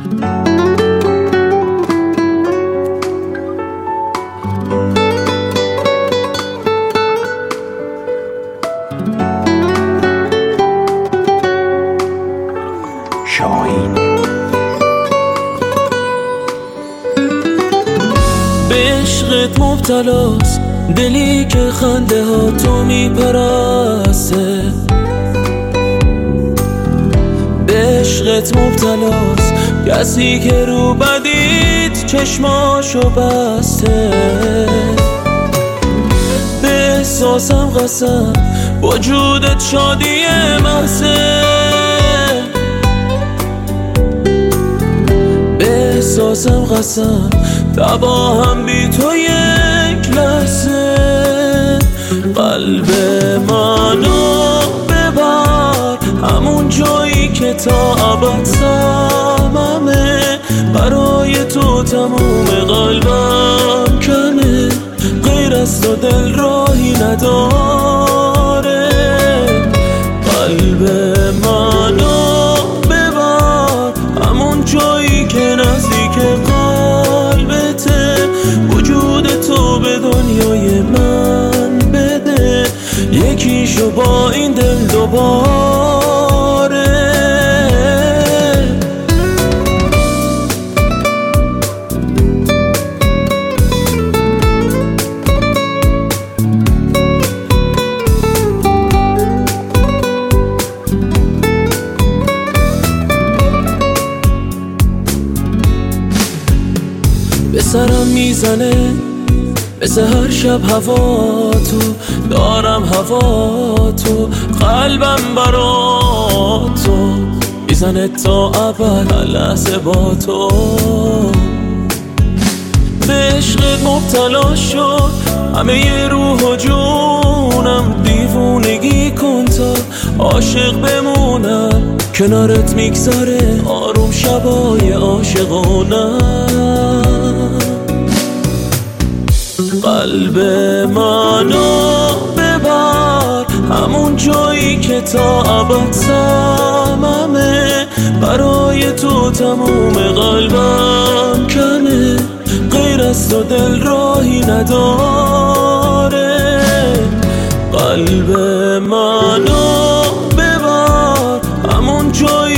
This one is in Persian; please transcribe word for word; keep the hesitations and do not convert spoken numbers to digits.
شاهین. به عشقت مبتلاست دلی که خنده ها تو میپرسته، به عشقت مبتلاست کسی که رو بدید چشماشو بسته. به احساسم قسم وجودت شادی محضه، به احساسم قسم تباهم بی تو یک لحظه. قلب منو ببر همون جایی که تا ابد صممه، برای تو تموم قلبم کمه، غیر از تو دل راهی نداره. قلب منو ببر همون جایی که نزدیک قلبته، وجود تو به دنیای من بده، یکیشو با این دل دوباره. به سرم میزنه مثل هر شب هوا تو، دارم هوا تو، قلبم برا تو میزنه تا ابد هر لحظه با تو. به عشقت مبتلا شد همه روح و جونم، دیوونگی کن تا عاشق بمونم، کنارت میگذره آروم شبای عاشقونم. قلب منو ببر همون جایی که تا ابد صممه، برای تو تموم قلبم کمه، غیر از تو دل راهی نداره. قلب منو ببر همون جایی